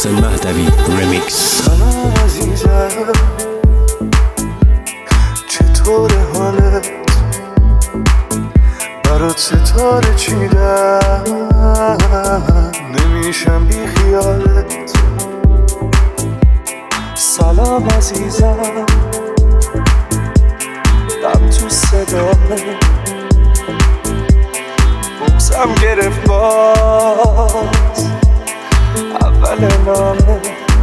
محسن مهدوی رمیکس. سلام عزیزم، چطور حالت؟ برات ستاره چیدم، نمیشم بی خیالت. سلام عزیزم، غم تو صدامه، بغزم گرفت باز اول نامه.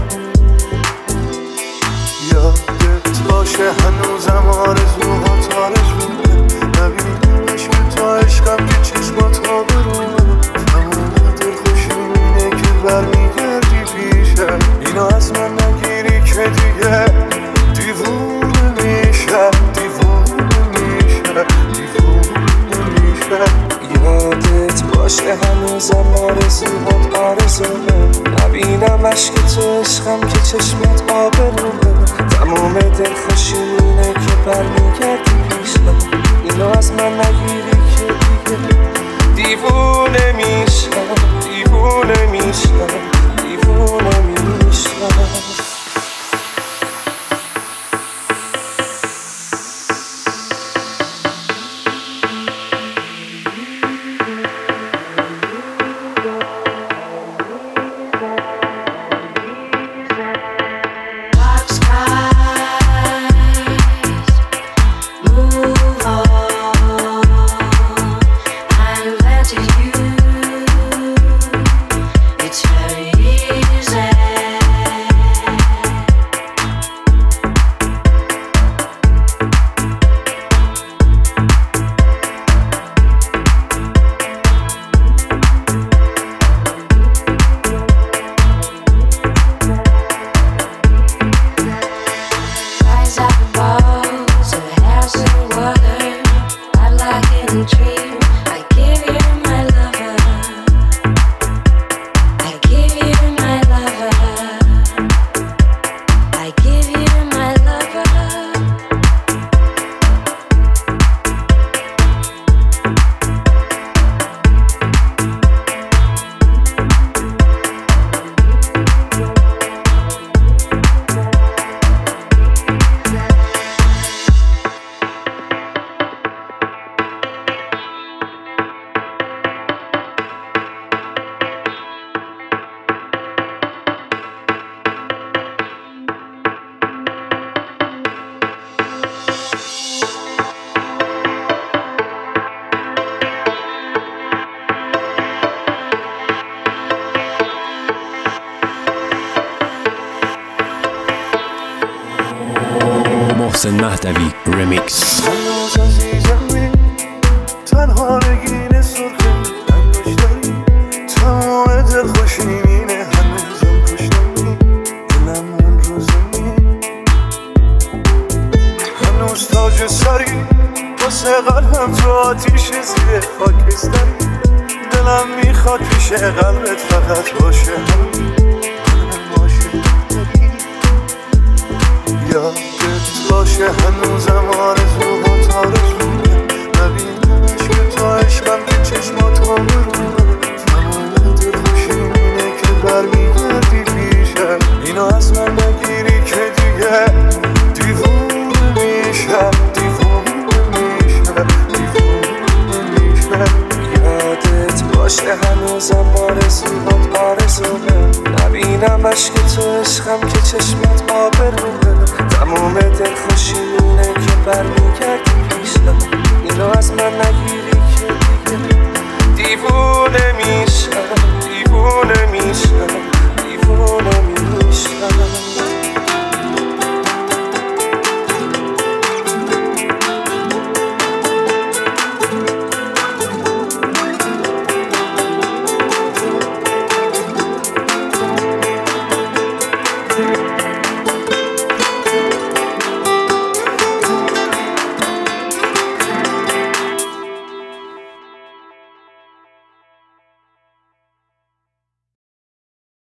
یادت باشه هنوزم آرزوهات آرزومه، نبینم عشق تو عشقم که چشمات آبرومه. تمام دلخوشیم اینه که برمیگردی پیشم، اینو از من نگیری که دیگه دیوونه میشم، دیوونه میشم، دیوونه میشم. یادت باشه هنوزم آرزوهات آرزومه، نبینم عشق تو عشقم که چشمت آبرومه. تمام دلخوشیم اینه که برمیگردی پیشم، اینو از من نگیری که دیگه دیوونه میشم، دیوونه میشم، دیوونه میشم. محسن مهدوی رمیکس. هنوز عزیزمی، تنها نگین سرخه انگشتری، تمام دلخوشیمینه هنوزم پشتمی، دلم من رو زمین. هنوز تاج سری واسه قلبم تو آتیش زیر خاکستری، دلم میخواد پیش قلبت فقط باشه همین، باشه یادت باشه هنوزم آرزوهات آرزومه، نبینم عشق تو عشقم که چشمات آبرومه. تمام دلخوشیم اینه که برمیگردی پیشم، اینو از من نگیری که دیگه دیوونه میشم، دیوونه میشم، دیوونه میشم. یادت باشه هنوزم آرزوهات آرزومه، نبینم عشق تو عشقم که چشمت آبرومه. تمام دلخوشیم اینه که برمیگردی پیشم، اینو از من نگیری که دیگه دیوونه میشم، دیوونه میشم.